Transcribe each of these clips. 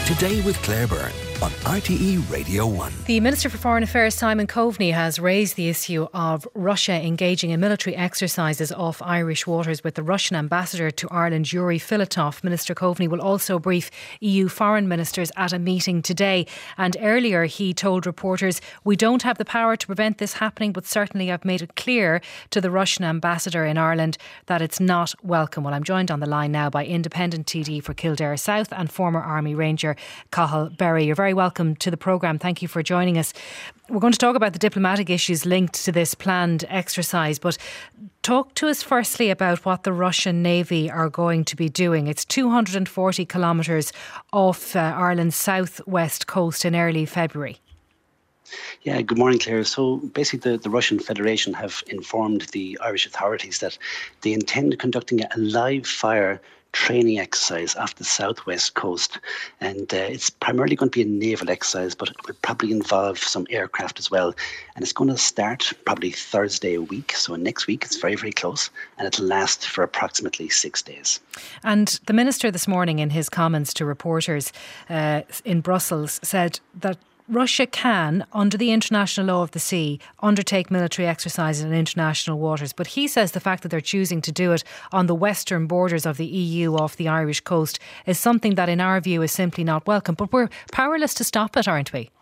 Today with Claire Byrne on RTE Radio 1. The Minister for Foreign Affairs, Simon Coveney, has raised the issue of Russia engaging in military exercises off Irish waters with the Russian ambassador to Ireland, Yuri Filatov. Minister Coveney will also brief EU foreign ministers at a meeting today. And earlier he told reporters, "We don't have the power to prevent this happening, but certainly I've made it clear to the Russian ambassador in Ireland that it's not welcome." Well, I'm joined on the line now by independent TD for Kildare South and former Army Ranger Cathal Berry. You're very welcome to the programme. Thank you for joining us. We're going to talk about the diplomatic issues linked to this planned exercise, but talk to us firstly about what the Russian Navy are going to be doing. It's 240 kilometres off Ireland's southwest coast in early February. Yeah, good morning, Claire. So basically the Russian Federation have informed the Irish authorities that they intend conducting a live fire training exercise off the southwest coast, and it's primarily going to be a naval exercise, but it will probably involve some aircraft as well, and it's going to start probably Thursday a week, so next week. It's very, very close, and it'll last for approximately 6 days. And the Minister this morning in his comments to reporters in Brussels said that Russia can, under the international law of the sea, undertake military exercises in international waters. But he says the fact that they're choosing to do it on the western borders of the EU off the Irish coast is something that in our view is simply not welcome. But we're powerless to stop it, aren't we?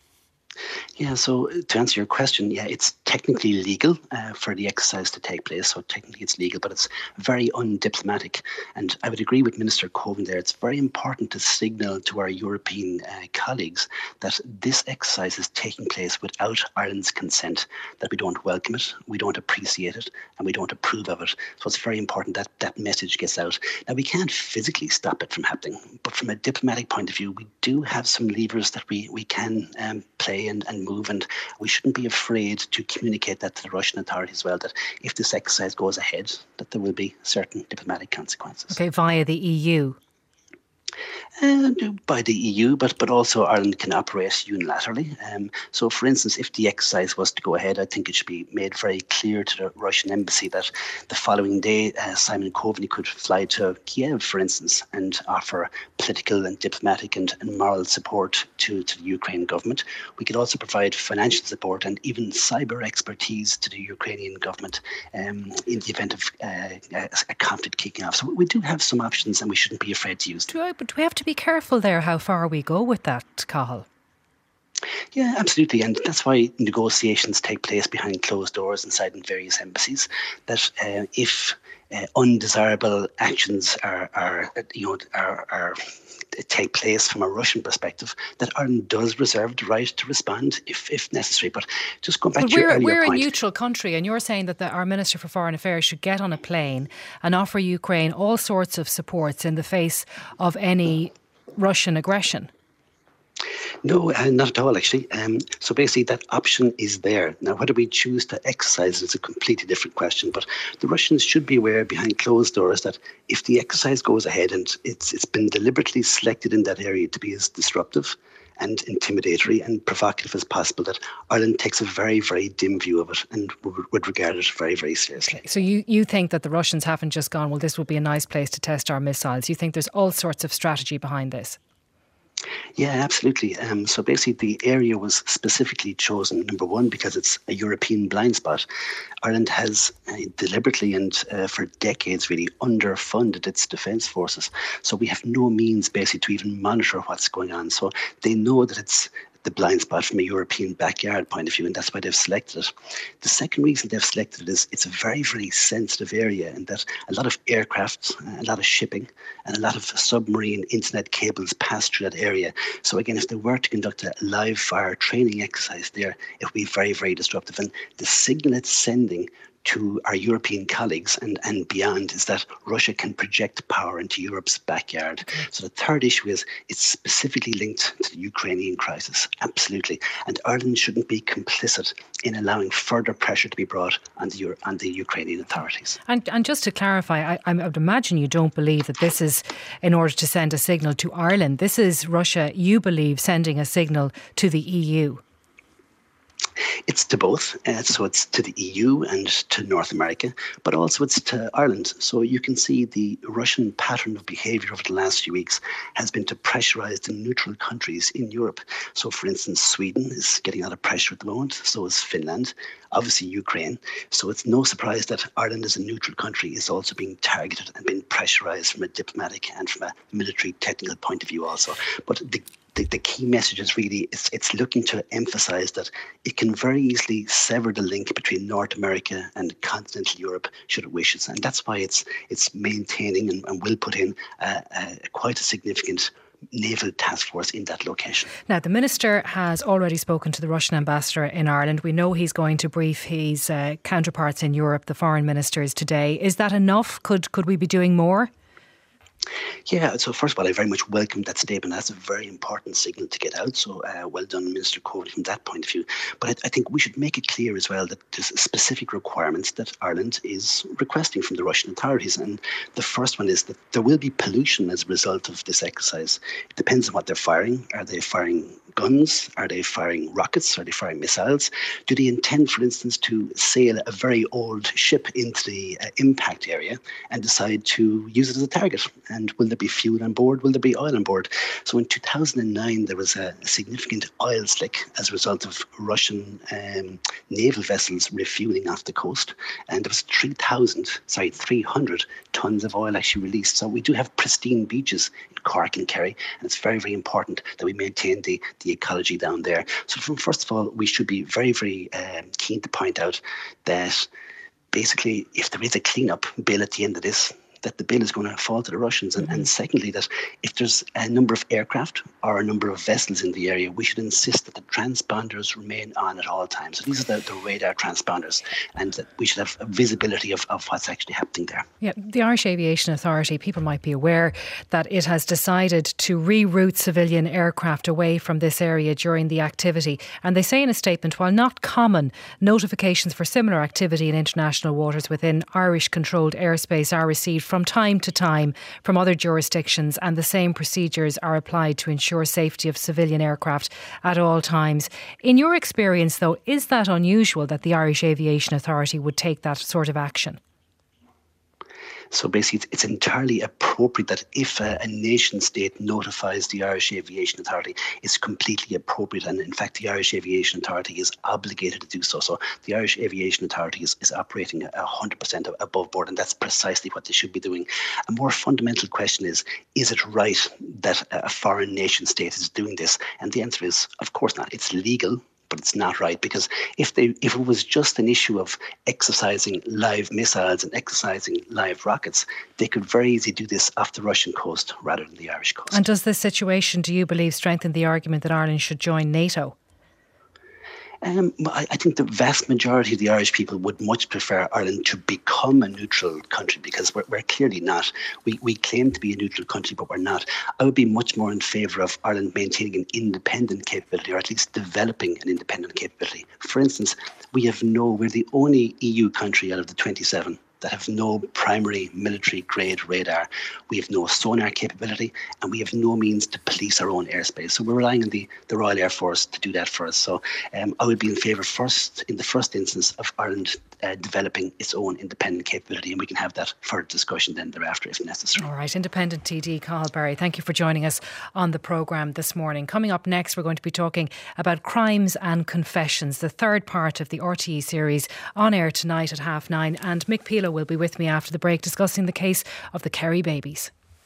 Yeah, so to answer your question, yeah, it's technically legal for the exercise to take place. So technically it's legal, but it's very undiplomatic. And I would agree with Minister Coveney there. It's very important to signal to our European colleagues that this exercise is taking place without Ireland's consent, that we don't welcome it, we don't appreciate it, and we don't approve of it. So it's very important that that message gets out. Now, we can't physically stop it from happening, but from a diplomatic point of view, we do have some levers that we can play and move, and we shouldn't be afraid to communicate that to the Russian authorities as well, that if this exercise goes ahead, that there will be certain diplomatic consequences. Okay, via the EU? By the EU, but also Ireland can operate unilaterally. So, for instance, if the exercise was to go ahead, I think it should be made very clear to the Russian embassy that the following day, Simon Coveney could fly to Kiev, for instance, and offer political and diplomatic and moral support to the Ukraine government. We could also provide financial support and even cyber expertise to the Ukrainian government in the event of a conflict kicking off. So we do have some options, and we shouldn't be afraid to use them. But do we have to be careful there how far we go with that, Cathal? Yeah, absolutely. And that's why negotiations take place behind closed doors inside in various embassies. That if undesirable actions take place from a Russian perspective, that Ireland does reserve the right to respond if necessary. But just going back to your earlier point. We're a neutral country, and you're saying that our Minister for Foreign Affairs should get on a plane and offer Ukraine all sorts of supports in the face of any Russian aggression. No, not at all, actually. So basically that option is there. Now, whether we choose to exercise is a completely different question, but the Russians should be aware behind closed doors that if the exercise goes ahead and it's been deliberately selected in that area to be as disruptive and intimidatory and provocative as possible, that Ireland takes a very, very dim view of it and would regard it very, very seriously. So you think that the Russians haven't just gone, well, this would be a nice place to test our missiles. You think there's all sorts of strategy behind this? Yeah, absolutely. So basically the area was specifically chosen, number one, because it's a European blind spot. Ireland has deliberately and for decades really underfunded its defence forces. So we have no means basically to even monitor what's going on. So they know that it's the blind spot from a European backyard point of view, and that's why they've selected it. The second reason they've selected it is it's a very, very sensitive area, in that a lot of aircraft, a lot of shipping, and a lot of submarine internet cables pass through that area. So again, if they were to conduct a live fire training exercise there, it would be very, very disruptive. And the signal it's sending to our European colleagues and beyond is that Russia can project power into Europe's backyard. Okay. So the third issue is it's specifically linked to the Ukrainian crisis, absolutely. And Ireland shouldn't be complicit in allowing further pressure to be brought on the Ukrainian authorities. And just to clarify, I would imagine you don't believe that this is in order to send a signal to Ireland. This is Russia, you believe, sending a signal to the EU. It's to both. So it's to the EU and to North America, but also it's to Ireland. So you can see the Russian pattern of behaviour over the last few weeks has been to pressurise the neutral countries in Europe. So, for instance, Sweden is getting a lot of pressure at the moment. So is Finland, obviously Ukraine. So it's no surprise that Ireland as a neutral country is also being targeted and being pressurised from a diplomatic and from a military technical point of view also. But the key message is really it's looking to emphasise that it can very easily sever the link between North America and continental Europe should it wishes, and that's why it's maintaining and will put in quite a significant naval task force in that location. Now, the Minister has already spoken to the Russian ambassador in Ireland. We know he's going to brief his counterparts in Europe, the foreign ministers, today. Is that enough? Could we be doing more? Yeah, so first of all, I very much welcome that statement. That's a very important signal to get out. So well done, Minister Coveney, from that point of view. But I think we should make it clear as well that there's specific requirements that Ireland is requesting from the Russian authorities. And the first one is that there will be pollution as a result of this exercise. It depends on what they're firing. Are they firing guns? Are they firing rockets? Are they firing missiles? Do they intend, for instance, to sail a very old ship into the impact area and decide to use it as a target? And will there be fuel on board? Will there be oil on board? So in 2009, there was a significant oil slick as a result of Russian naval vessels refueling off the coast. And there was 300 tons of oil actually released. So we do have pristine beaches in Cork and Kerry. And it's very, very important that we maintain the ecology down there. So first of all, we should be very, very keen to point out that basically if there is a cleanup bill at the end of this, that the bill is going to fall to the Russians. And secondly, that if there's a number of aircraft or a number of vessels in the area, we should insist that the transponders remain on at all times. So these are the radar transponders, and that we should have visibility of what's actually happening there. Yeah, the Irish Aviation Authority, people might be aware that it has decided to reroute civilian aircraft away from this area during the activity. And they say in a statement, while not common, notifications for similar activity in international waters within Irish-controlled airspace are received from time to time from other jurisdictions, and the same procedures are applied to ensure safety of civilian aircraft at all times. In your experience, though, is that unusual that the Irish Aviation Authority would take that sort of action? So basically, it's entirely appropriate that if a nation state notifies the Irish Aviation Authority, it's completely appropriate. And in fact, the Irish Aviation Authority is obligated to do so. So the Irish Aviation Authority is operating 100% above board, and that's precisely what they should be doing. A more fundamental question is it right that a foreign nation state is doing this? And the answer is, of course not. It's legal, but it's not right, because if it was just an issue of exercising live missiles and exercising live rockets, they could very easily do this off the Russian coast rather than the Irish coast. And does this situation, do you believe, strengthen the argument that Ireland should join NATO? I think the vast majority of the Irish people would much prefer Ireland to become a neutral country, because we're clearly not. We claim to be a neutral country, but we're not. I would be much more in favour of Ireland maintaining an independent capability, or at least developing an independent capability. For instance, we're the only EU country out of the 27 that have no primary military grade radar. We have no sonar capability, and we have no means to police our own airspace. So we're relying on the Royal Air Force to do that for us. So I would be in favour in the first instance of Ireland developing its own independent capability, and we can have that further discussion then thereafter if necessary. All right, Independent TD Cathal Berry, thank you for joining us on the programme this morning. Coming up next, we're going to be talking about Crimes and Confessions, the third part of the RTE series, on air tonight at 9:30, and Mick Phelan will be with me after the break discussing the case of the Kerry babies.